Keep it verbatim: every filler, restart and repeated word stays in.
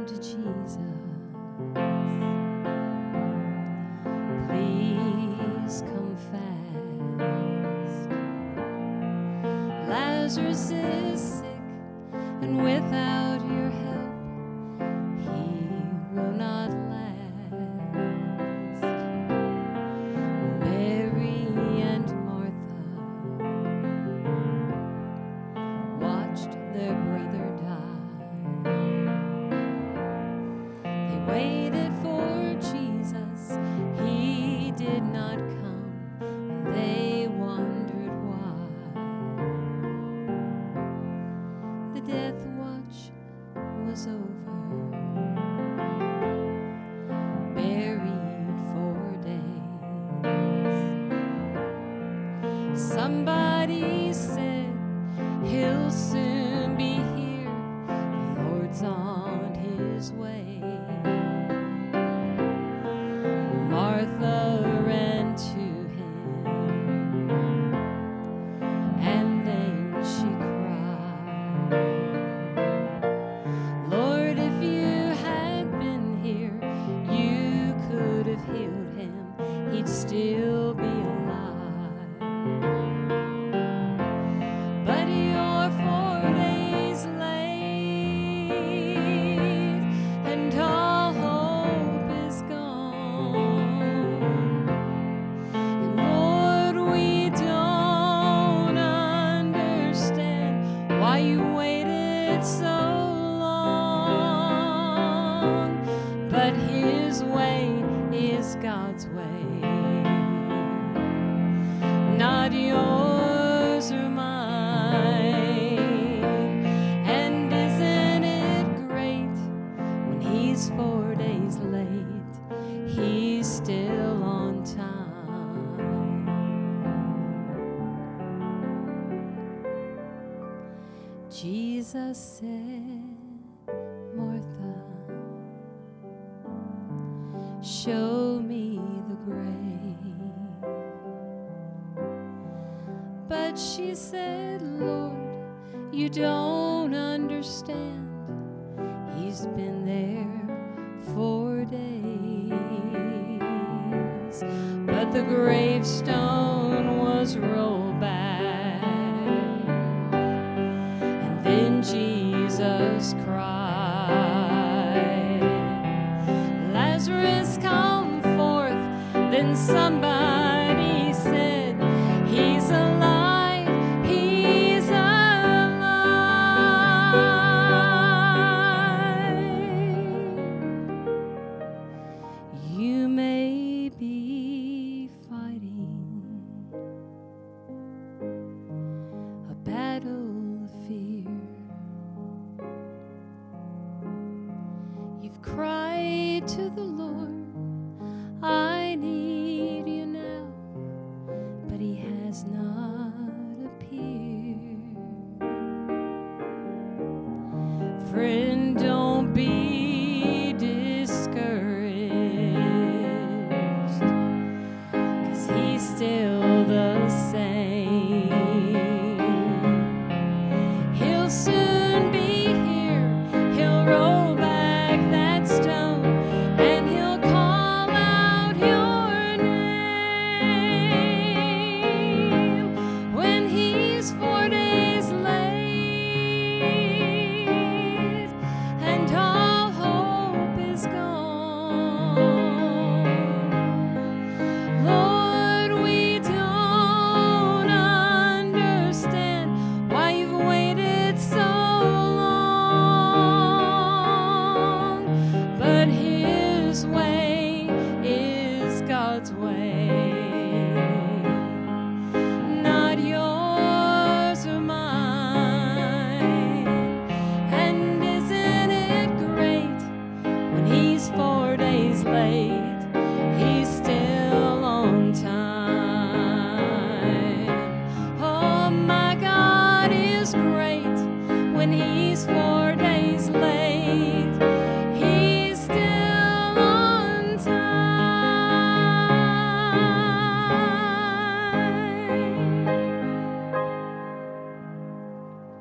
to Jesus. Please come fast. Lazarus is sick, and without your help, he will not last. Mary and Martha watched their brother die. They waited for Jesus, he did not come, and they wondered why. The death watch was over, buried for days. Somebody said he'll soon be here, the Lord's on his way. Martha ran to him, and then she cried, Lord, if you had been here, you could have healed him, he'd still be alive. But you're four days late, and all hope is gone. And Lord, we don't understand why you waited so long. But his way is God's way, not yours or mine. And isn't it great when he's four days late, he's still on time. Jesus said, Martha, show me the grave. But she said, Lord, you don't understand. He's been there four days. But the gravestone was rolled back, and then Jesus cried, Lazarus, come forth. Then somebody said, he's alive, he's alive. You may be fighting a battle of fear. You've cried to the Lord, I